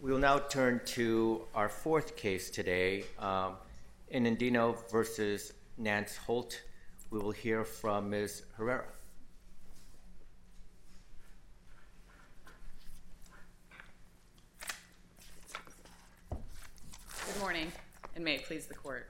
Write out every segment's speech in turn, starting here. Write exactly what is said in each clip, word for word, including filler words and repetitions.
We will now turn to our fourth case today, um, Inandino versus Nance Holt. We will hear from Miz Herrera. Good morning, and may it please the court.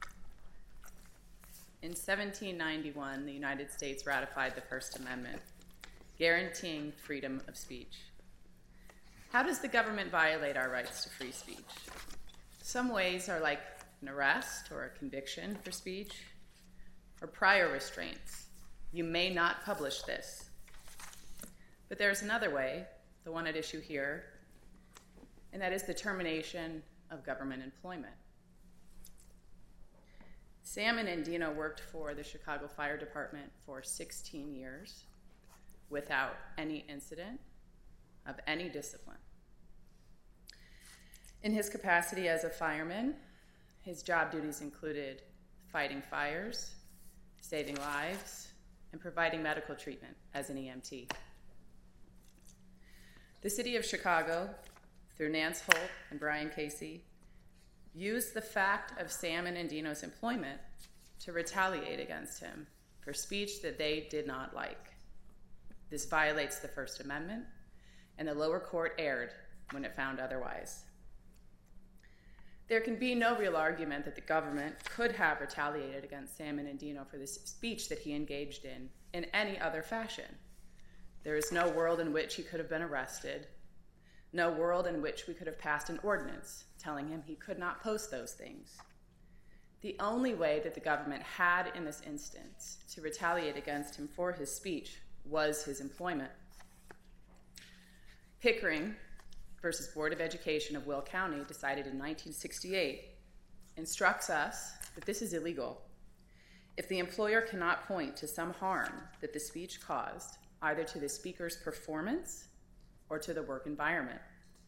In seventeen ninety-one, the United States ratified the First Amendment, guaranteeing freedom of speech. How does the government violate our rights to free speech? Some ways are like an arrest or a conviction for speech, or prior restraints. You may not publish this. But there's another way, the one at issue here, and that is the termination of government employment. Sam Inandino worked for the Chicago Fire Department for sixteen years without any incident of any discipline. In his capacity as a fireman, his job duties included fighting fires, saving lives, and providing medical treatment as an E M T. The city of Chicago, through Nance Holt and Brian Casey, used the fact of Sam Inandino's employment to retaliate against him for speech that they did not like. This violates the First Amendment, and the lower court erred when it found otherwise. There can be no real argument that the government could have retaliated against Sam Inandino for the speech that he engaged in in any other fashion. There is no world in which he could have been arrested, no world in which we could have passed an ordinance telling him he could not post those things. The only way that the government had in this instance to retaliate against him for his speech was his employment. Pickering versus Board of Education of Will County, decided in nineteen sixty-eight, instructs us that this is illegal if the employer cannot point to some harm that the speech caused, either to the speaker's performance or to the work environment.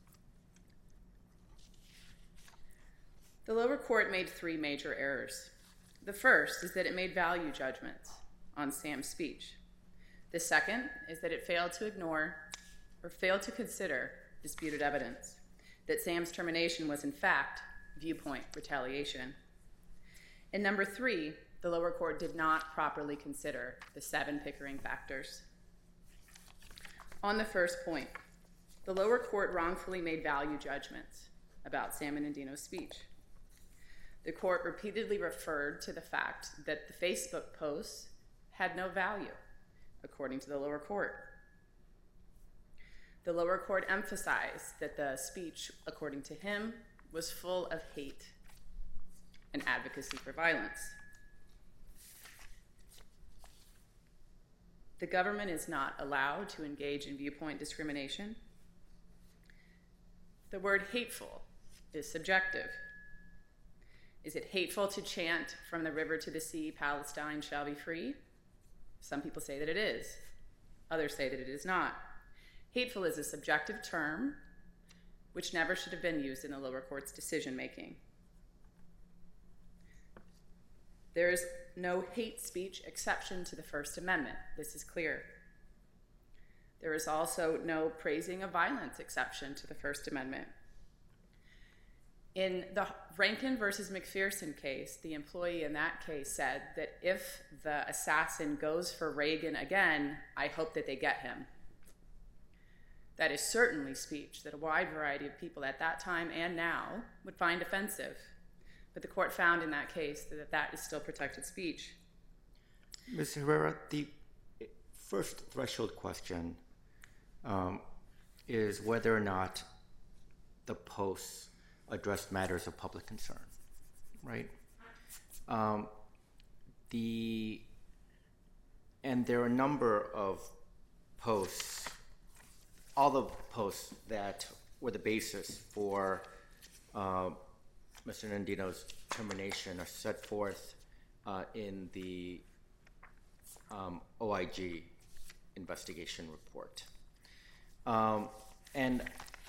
The lower court made three major errors. The first is that it made value judgments on Sam's speech. The second is that it failed to ignore or failed to consider disputed evidence that Sam's termination was in fact viewpoint retaliation. And number three, the lower court did not properly consider the seven Pickering factors. On the first point, the lower court wrongfully made value judgments about Sam Inandino's speech. The court repeatedly referred to the fact that the Facebook posts had no value, according to the lower court. The lower court emphasized that the speech, according to him, was full of hate and advocacy for violence. The government is not allowed to engage in viewpoint discrimination. The word hateful is subjective. Is it hateful to chant from the river to the sea, Palestine shall be free? Some people say that it is. Others say that it is not. Hateful is a subjective term which never should have been used in the lower court's decision-making. There is no hate speech exception to the First Amendment. This is clear. There is also no praising of violence exception to the First Amendment. In the Rankin versus McPherson case, the employee in that case said that if the assassin goes for Reagan again, I hope that they get him. That is certainly speech that a wide variety of people at that time and now would find offensive. But the court found in that case that that is still protected speech. Miz Herrera, the first threshold question um, is whether or not the posts addressed matters of public concern, right? Um, the and there are a number of posts, all the posts that were the basis for uh, Mister Inandino's termination are set forth uh, in the um, O I G investigation report. Um, and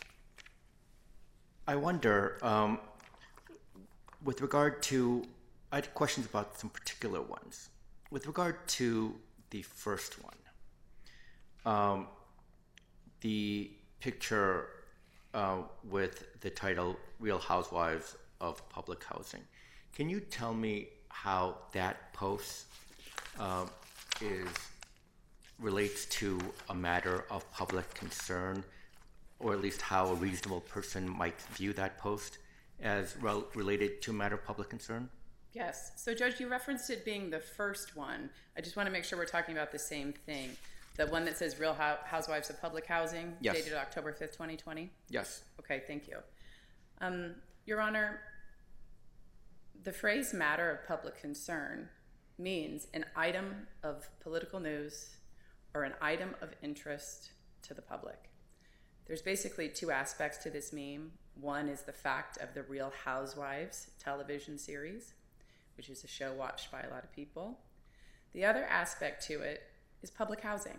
I wonder, um, with regard to, I had questions about some particular ones. With regard to the first one, um, the picture uh, with the title Real Housewives of Public Housing. Can you tell me how that post uh, is relates to a matter of public concern, or at least how a reasonable person might view that post as rel- related to a matter of public concern? Yes. So, Judge, you referenced it being the first one. I just want to make sure we're talking about the same thing. The one that says Real Housewives of Public Housing, yes. dated October fifth, twenty twenty? Yes. Okay, thank you. Um, Your Honor, the phrase matter of public concern means an item of political news or an item of interest to the public. There's basically two aspects to this meme. One is the fact of the Real Housewives television series, which is a show watched by a lot of people. The other aspect to it is public housing.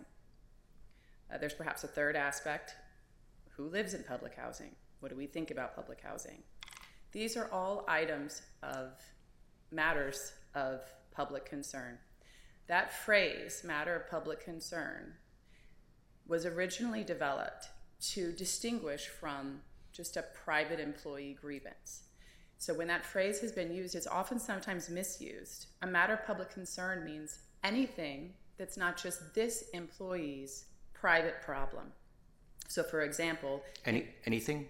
Uh, there's perhaps a third aspect. Who lives in public housing? What do we think about public housing? These are all items of matters of public concern. That phrase, matter of public concern, was originally developed to distinguish from just a private employee grievance. So when that phrase has been used, it's often sometimes misused. A matter of public concern means anything that's not just this employee's private problem. So for example... Any anything?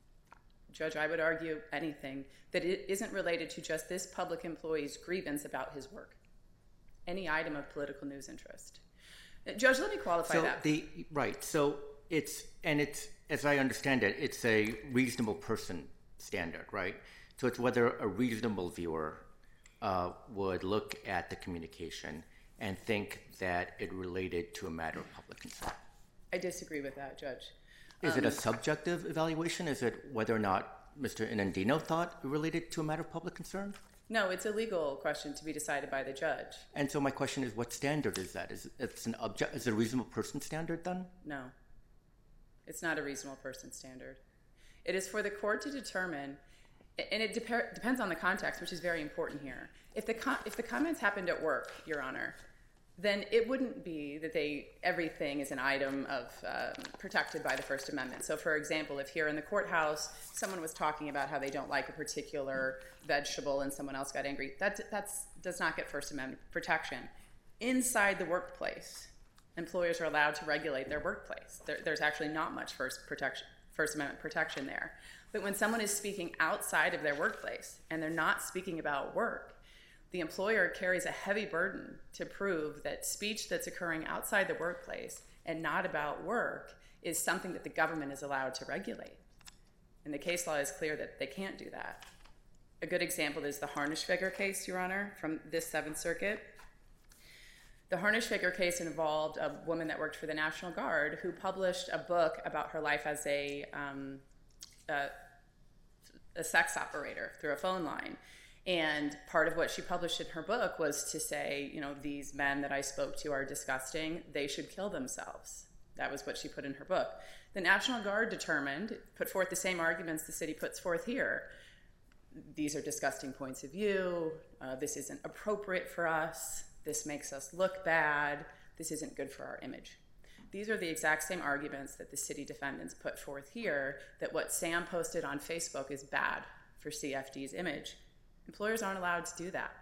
Judge, I would argue anything that it isn't related to just this public employee's grievance about his work. Any item of political news interest. Judge, let me qualify so that. The, right. So it's, and it's, as I understand it, it's a reasonable person standard, right? So it's whether a reasonable viewer uh, would look at the communication and think that it related to a matter of public concern. I disagree with that, Judge. Is um, it a subjective evaluation? Is it whether or not Mister Inandino thought it related to a matter of public concern? No, it's a legal question to be decided by the judge. And so my question is, what standard is that? Is it's an object? Is it a reasonable person standard then? No, it's not a reasonable person standard. It is for the court to determine, and it dep- depends on the context, which is very important here. If the com- if the comments happened at work, Your Honor, then it wouldn't be that they everything is an item of um, protected by the First Amendment. So, for example, if here in the courthouse someone was talking about how they don't like a particular vegetable and someone else got angry, that that's, does not get First Amendment protection. Inside the workplace, employers are allowed to regulate their workplace. There, there's actually not much First protection, First Amendment protection there. But when someone is speaking outside of their workplace and they're not speaking about work, the employer carries a heavy burden to prove that speech that's occurring outside the workplace and not about work is something that the government is allowed to regulate. And the case law is clear that they can't do that. A good example is the Harnischfeger case, Your Honor, from this Seventh Circuit. The Harnischfeger case involved a woman that worked for the National Guard who published a book about her life as a, um, a, a sex operator through a phone line. And part of what she published in her book was to say, you know, these men that I spoke to are disgusting. They should kill themselves. That was what she put in her book. The National Guard determined, put forth the same arguments the city puts forth here. These are disgusting points of view. Uh, this isn't appropriate for us. This makes us look bad. This isn't good for our image. These are the exact same arguments that the city defendants put forth here, that what Sam posted on Facebook is bad for C F D's image. Employers aren't allowed to do that.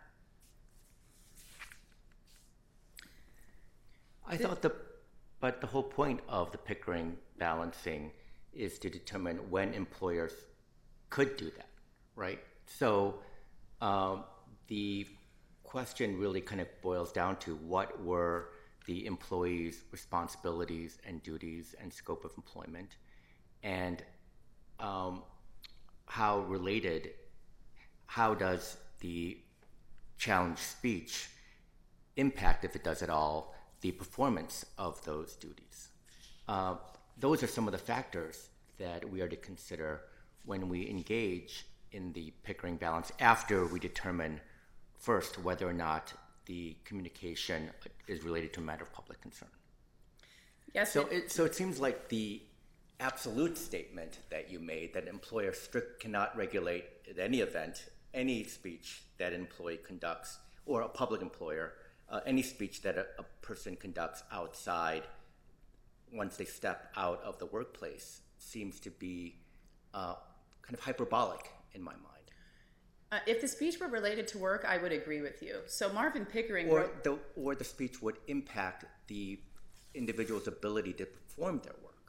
I thought the, but the whole point of the Pickering balancing is to determine when employers could do that, right? So um, the question really kind of boils down to what were the employees' responsibilities and duties and scope of employment, and um, how related how does the challenge speech impact, if it does at all, the performance of those duties? Uh, those are some of the factors that we are to consider when we engage in the Pickering balance after we determine first whether or not the communication is related to a matter of public concern. Yes. So it, so it seems like the absolute statement that you made, that an employer strict cannot regulate at any event any speech that an employee conducts, or a public employer, uh, any speech that a, a person conducts outside once they step out of the workplace, seems to be uh, kind of hyperbolic in my mind. Uh, if the speech were related to work, I would agree with you. So Marvin Pickering or wrote, the or the speech would impact the individual's ability to perform their work.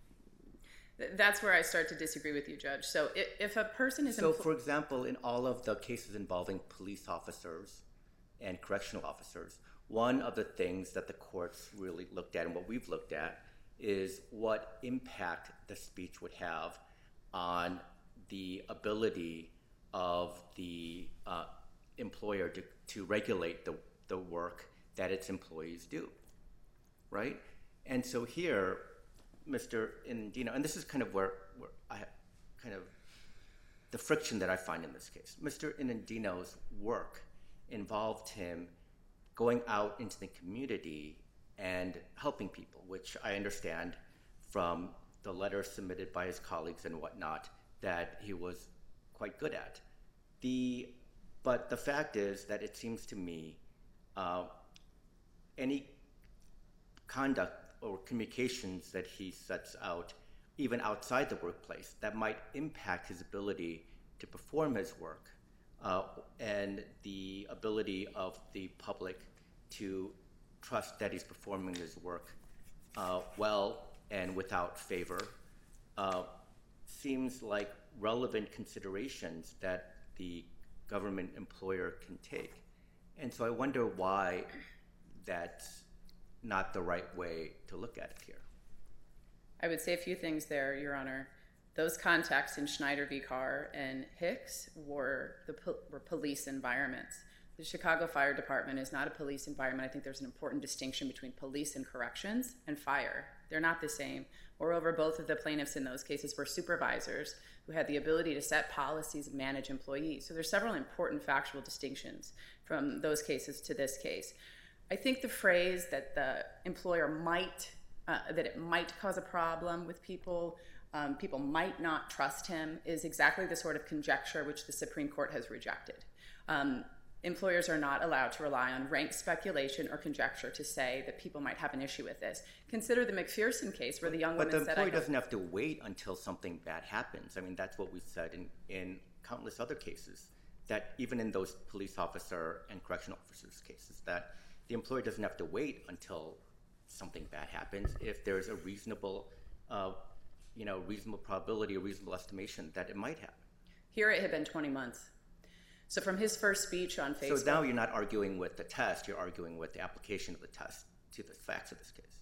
th- that's where I start to disagree with you, Judge. So if, if a person is So, empl- for example, in all of the cases involving police officers and correctional officers, one of the things that the courts really looked at and what we've looked at is what impact the speech would have on the ability of the uh, employer to, to regulate the, the work that its employees do, right? And so here, Mister Inandino, and this is kind of where, where I have kind of the friction that I find in this case. Mister Inandino's work involved him going out into the community and helping people, which I understand from the letters submitted by his colleagues and whatnot that he was quite good at. The, but the fact is that it seems to me uh, any conduct or communications that he sets out, even outside the workplace, that might impact his ability to perform his work uh, and the ability of the public to trust that he's performing his work uh, well and without favor, uh, seems like relevant considerations that the government employer can take. And so I wonder why that's not the right way to look at it here. I would say a few things there, Your Honor. Those contexts in Schneider v. Carr and Hicks were the po- were police environments. The Chicago Fire Department is not a police environment. I think there's an important distinction between police and corrections and fire. They're not the same. Moreover, both of the plaintiffs in those cases were supervisors who had the ability to set policies and manage employees. So there's several important factual distinctions from those cases to this case. I think the phrase that the employer might, uh, that it might cause a problem with people, um, people might not trust him, is exactly the sort of conjecture which the Supreme Court has rejected. Um, Employers are not allowed to rely on rank speculation or conjecture to say that people might have an issue with this. Consider the McPherson case where the young but woman the said... But the I employee doesn't have to wait until something bad happens. I mean, that's what we've said in, in countless other cases, that even in those police officer and correctional officers cases, that the employer doesn't have to wait until something bad happens if there's a reasonable, uh, you know, reasonable probability, a reasonable estimation that it might happen. Here it had been twenty months. So from his first speech on Facebook... So now you're not arguing with the test, you're arguing with the application of the test to the facts of this case.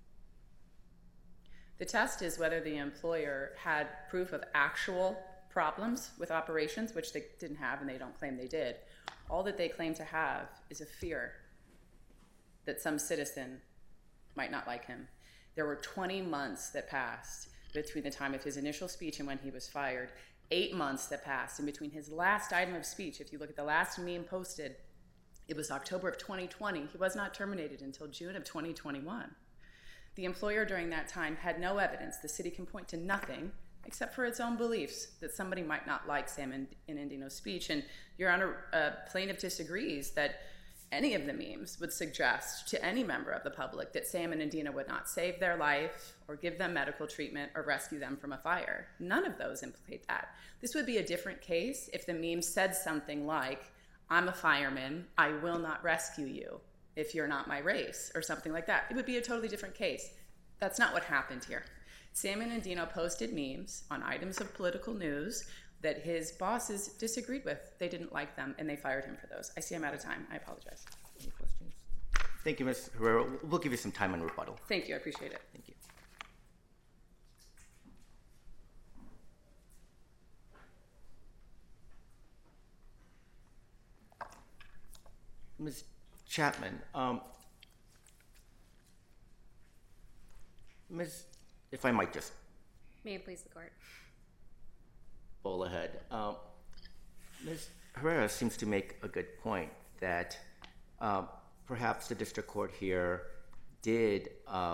The test is whether the employer had proof of actual problems with operations, which they didn't have and they don't claim they did. All that they claim to have is a fear that some citizen might not like him. There were twenty months that passed between the time of his initial speech and when he was fired. Eight months that passed in between his last item of speech. If you look at the last meme posted, it was October of twenty twenty. He was not terminated until June of twenty twenty-one. The employer during that time had no evidence. The city can point to nothing except for its own beliefs that somebody might not like Sam Inandino's speech. And Your Honor, uh, plaintiff disagrees that any of the memes would suggest to any member of the public that Sam Inandino would not save their life or give them medical treatment or rescue them from a fire. None of those implicate that. This would be a different case if the meme said something like, I'm a fireman, I will not rescue you if you're not my race, or something like that. It would be a totally different case. That's not what happened here. Sam Inandino posted memes on items of political news that his bosses disagreed with. They didn't like them, and they fired him for those. I see I'm out of time. I apologize. Any questions? Thank you, Miz Herrera. We'll give you some time on rebuttal. Thank you. I appreciate it. Thank you. Miz Chapman, um, Miz, if I might just... May it please the court. Bowl ahead. Um, Miz Herrera seems to make a good point that uh, perhaps the district court here did uh,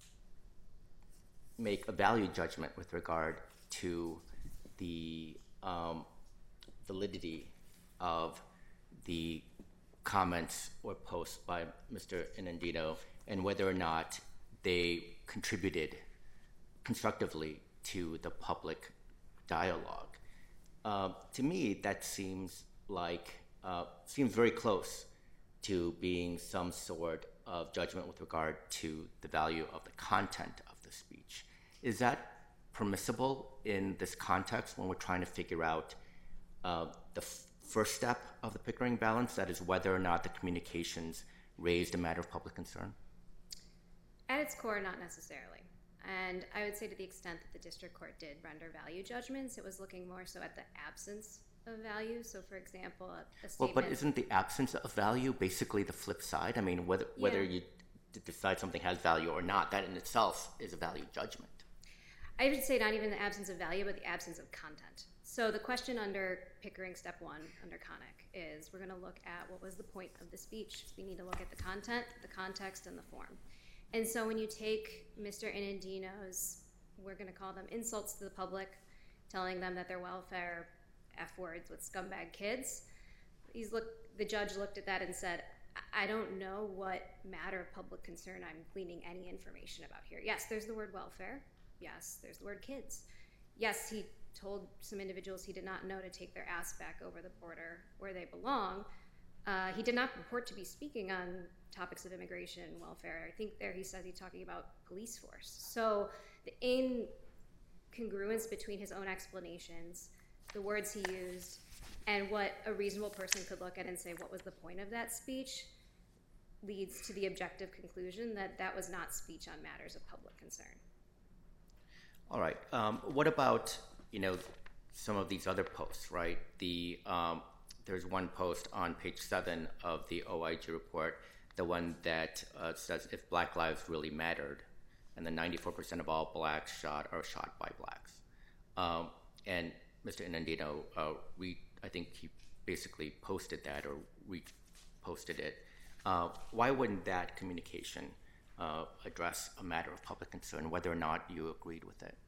make a value judgment with regard to the um, validity of the comments or posts by Mister Inandino and whether or not they contributed constructively to the public dialogue. Uh, to me, that seems like uh, seems very close to being some sort of judgment with regard to the value of the content of the speech. Is that permissible in this context when we're trying to figure out uh, the f- first step of the Pickering balance, that is whether or not the communications raised a matter of public concern? At its core, not necessarily. And I would say to the extent that the district court did render value judgments, it was looking more so at the absence of value. So, for example, a, a statement... Well, but isn't the absence of value basically the flip side? I mean, whether Yeah. whether you d- decide something has value or not, that in itself is a value judgment. I would say not even the absence of value, but the absence of content. So the question under Pickering Step one, under Connick, is we're going to look at what was the point of the speech. We need to look at the content, the context, and the form. And so when you take Mister Inandino's, we're going to call them insults to the public, telling them that they're welfare F words with scumbag kids, he's look, the judge looked at that and said, I don't know what matter of public concern I'm gleaning any information about here. Yes, there's the word welfare. Yes, there's the word kids. Yes, he told some individuals he did not know to take their ass back over the border where they belong. Uh, he did not purport to be speaking on topics of immigration and welfare. I think there he says he's talking about police force. So the incongruence between his own explanations, the words he used, and what a reasonable person could look at and say, what was the point of that speech, leads to the objective conclusion that that was not speech on matters of public concern. All right. Um, what about, you know, some of these other posts, right? The um, there's one post on page seven of the O I G report, the one that uh, says if Black lives really mattered, and the ninety-four percent of all blacks shot are shot by blacks. Um, and Mister Inandino, uh, re- I think he basically posted that or reposted it. Uh, why wouldn't that communication uh, address a matter of public concern, whether or not you agreed with it?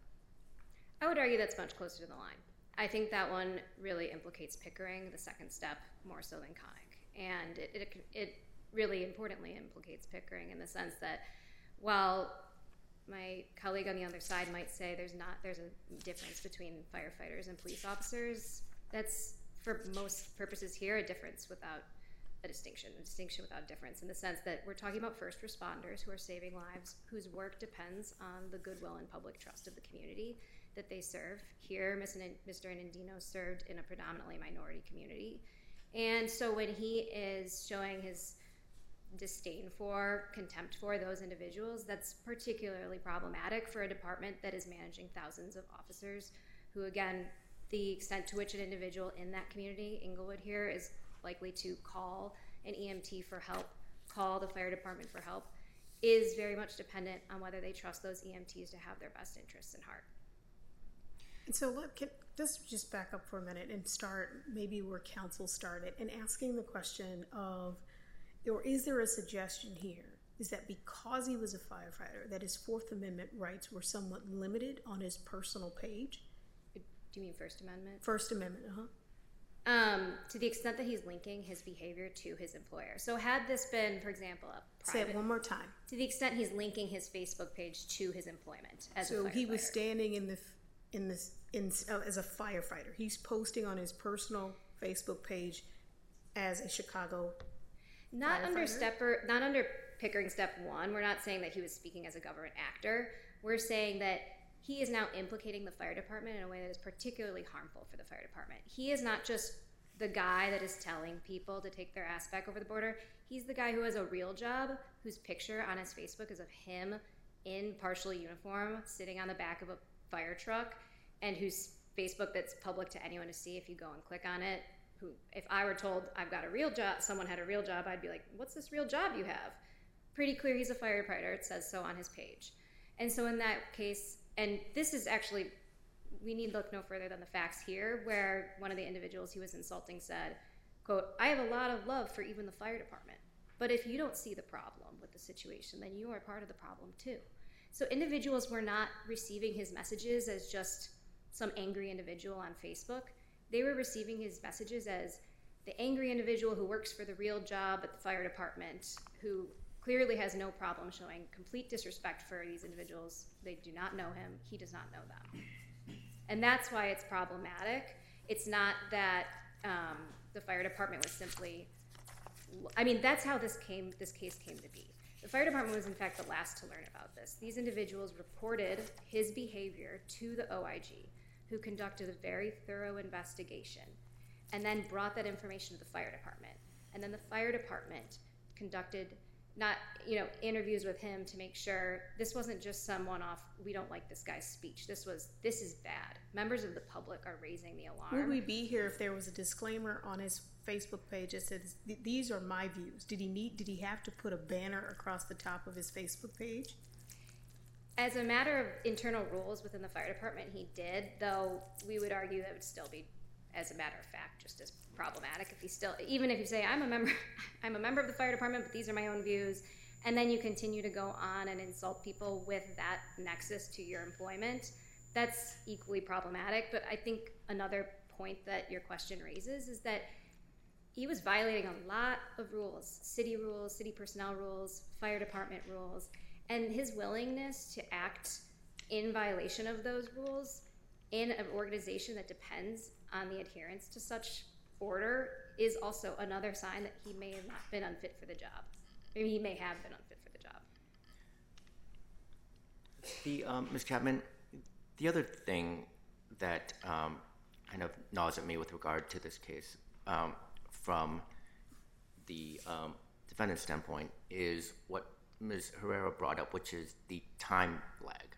I would argue that's much closer to the line. I think that one really implicates Pickering, the second step, more so than Connick. And it, it, it really importantly implicates Pickering in the sense that while my colleague on the other side might say there's not there's a difference between firefighters and police officers, that's for most purposes here a difference without a distinction, a distinction without difference, in the sense that we're talking about first responders who are saving lives, whose work depends on the goodwill and public trust of the community that they serve. Here, Mister Inandino served in a predominantly minority community. And so when he is showing his disdain for, contempt for those individuals, that's particularly problematic for a department that is managing thousands of officers who, again, the extent to which an individual in that community, Inglewood here, is likely to call an E M T for help, call the fire department for help, is very much dependent on whether they trust those E M Ts to have their best interests in heart. And so let, can, let's just back up for a minute and start maybe where counsel started and asking the question of, or is there a suggestion here, is that because he was a firefighter, that his Fourth Amendment rights were somewhat limited on his personal page? Do you mean First Amendment? First Amendment, uh-huh. Um, to the extent that he's linking his behavior to his employer. So had this been, for example, a private... Say it one more time. To the extent he's linking his Facebook page to his employment as a firefighter. So he was standing in the... in this in uh, as a firefighter. He's posting on his personal Facebook page as a Chicago Not firefighter? under stepper, not under Pickering Step One. We're not saying that he was speaking as a government actor. We're saying that he is now implicating the fire department in a way that is particularly harmful for the fire department. He is not just the guy that is telling people to take their ass back over the border. He's the guy who has a real job, whose picture on his Facebook is of him in partial uniform, sitting on the back of a fire truck, and whose Facebook that's public to anyone to see if you go and click on it. Who, if I were told I've got a real job, someone had a real job, I'd be like, what's this real job you have? Pretty clear he's a firefighter. It says so on his page. And so in that case, and this is actually, we need to look no further than the facts here, where one of the individuals he was insulting said, quote, I have a lot of love for even the fire department. But if you don't see the problem with the situation, then you are part of the problem too. So individuals were not receiving his messages as just some angry individual on Facebook. They were receiving his messages as the angry individual who works for the real job at the fire department, who clearly has no problem showing complete disrespect for these individuals. They do not know him. He does not know them. And that's why it's problematic. It's not that um, the fire department was simply, I mean, that's how this came. This case came to be. The fire department was, in fact, the last to learn about this. These individuals reported his behavior to the O I G, who conducted a very thorough investigation, and then brought that information to the fire department. And then the fire department conducted not, you know, interviews with him to make sure this wasn't just some one-off, we don't like this guy's speech. This was, this is bad. Members of the public are raising the alarm. Would we be here if there was a disclaimer on his Facebook page that says, these are my views? Did he need, did he have to put a banner across the top of his Facebook page? As a matter of internal rules within the fire department, he did, though we would argue that would still be, as a matter of fact, just as problematic if he still, even if you say, I'm a member, I'm a member of the fire department, but these are my own views, and then you continue to go on and insult people with that nexus to your employment, that's equally problematic. But I think another point that your question raises is that he was violating a lot of rules, city rules, city personnel rules, fire department rules, and his willingness to act in violation of those rules in an organization that depends on the adherence to such order is also another sign that he may have not been unfit for the job. Maybe he may have been unfit for the job. The um, Miz Chapman, the other thing that um, kind of gnaws at me with regard to this case um, from the um, defendant's standpoint is what Miz Herrera brought up, which is the time lag.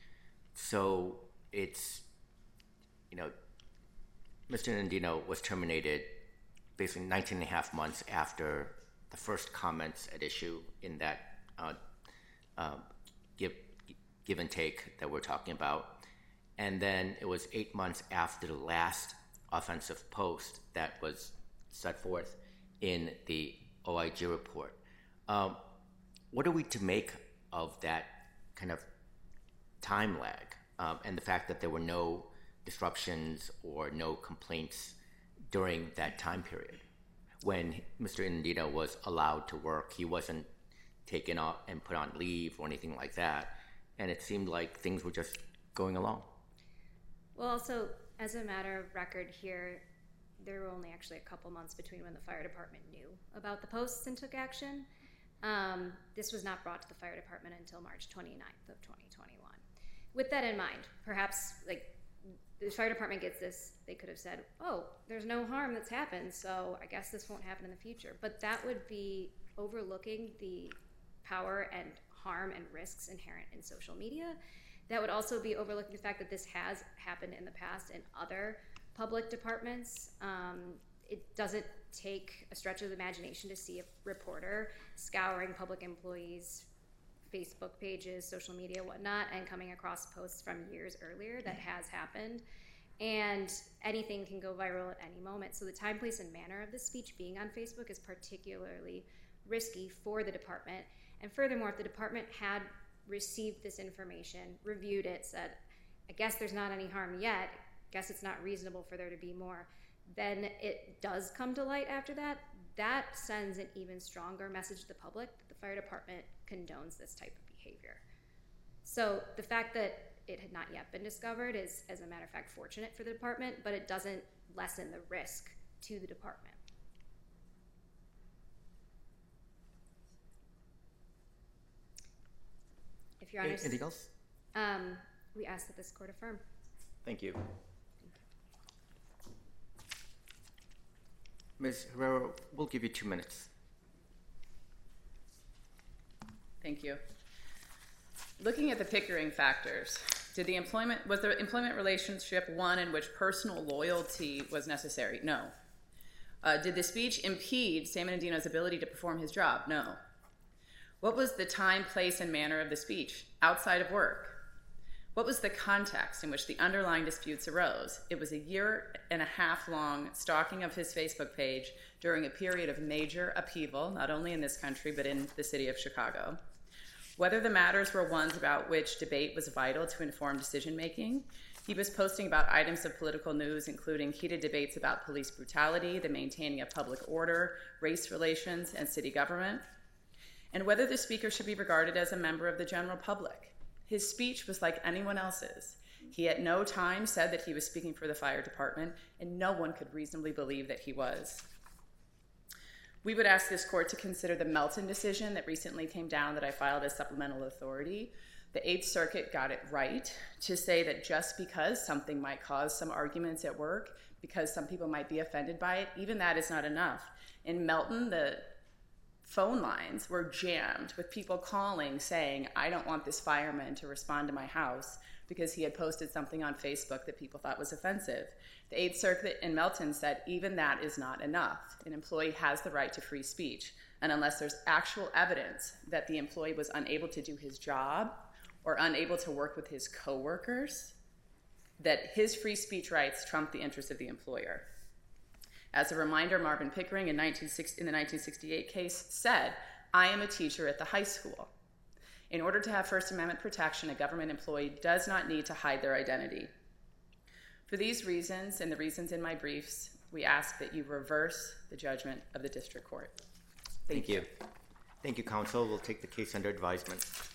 So it's, you know, Mister Nandino was terminated basically nineteen and a half months after the first comments at issue in that uh, uh, give, give and take that we're talking about. And then it was eight months after the last offensive post that was set forth in the O I G report. Um, what are we to make of that kind of time lag um, and the fact that there were no disruptions or no complaints during that time period when Mister Nandino was allowed to work? He wasn't taken off and put on leave or anything like that, and it seemed like things were just going along. Well, also, as a matter of record here, there were only actually a couple months between when the fire department knew about the posts and took action. Um, this was not brought to the fire department until March twenty-ninth of twenty twenty-one. With that in mind, perhaps like the fire department gets this, they could have said, oh, there's no harm that's happened, so I guess this won't happen in the future. But that would be overlooking the power and harm and risks inherent in social media. That would also be overlooking the fact that this has happened in the past in other public departments. Um, it doesn't take a stretch of the imagination to see a reporter scouring public employees' Facebook pages, social media, whatnot, and coming across posts from years earlier. That has happened. And anything can go viral at any moment. So the time, place, and manner of the speech being on Facebook is particularly risky for the department. And furthermore, if the department had received this information, reviewed it, said, I guess there's not any harm yet, guess it's not reasonable for there to be more, then it does come to light after that. That sends an even stronger message to the public that the fire department condones this type of behavior. So the fact that it had not yet been discovered is, as a matter of fact, fortunate for the department, but it doesn't lessen the risk to the department. If you're honest, anything else? Um, we ask that this court affirm. Thank you. Miz Herrera, we'll give you two minutes. Thank you. Looking at the Pickering factors, did the employment was the employment relationship one in which personal loyalty was necessary? No. Uh, did the speech impede Sam Nandino's ability to perform his job? No. What was the time, place, and manner of the speech outside of work? What was the context in which the underlying disputes arose? It was a year and a half long stalking of his Facebook page during a period of major upheaval, not only in this country, but in the city of Chicago. Whether the matters were ones about which debate was vital to inform decision-making, he was posting about items of political news, including heated debates about police brutality, the maintaining of public order, race relations, and city government, and whether the speaker should be regarded as a member of the general public. His speech was like anyone else's. He at no time said that he was speaking for the fire department, and no one could reasonably believe that he was. We would ask this court to consider the Melton decision that recently came down that I filed as supplemental authority. The Eighth Circuit got it right to say that just because something might cause some arguments at work, because some people might be offended by it, even that is not enough. In Melton, the phone lines were jammed with people calling saying, I don't want this fireman to respond to my house because he had posted something on Facebook that people thought was offensive. The Eighth Circuit in Melton said even that is not enough. An employee has the right to free speech, and unless there's actual evidence that the employee was unable to do his job or unable to work with his coworkers, that his free speech rights trump the interests of the employer. As a reminder, Marvin Pickering in, nineteen sixty, in the nineteen sixty-eight case said, I am a teacher at the high school. In order to have First Amendment protection, a government employee does not need to hide their identity. For these reasons and the reasons in my briefs, we ask that you reverse the judgment of the district court. Thank, Thank you. you. Thank you, counsel. We'll take the case under advisement.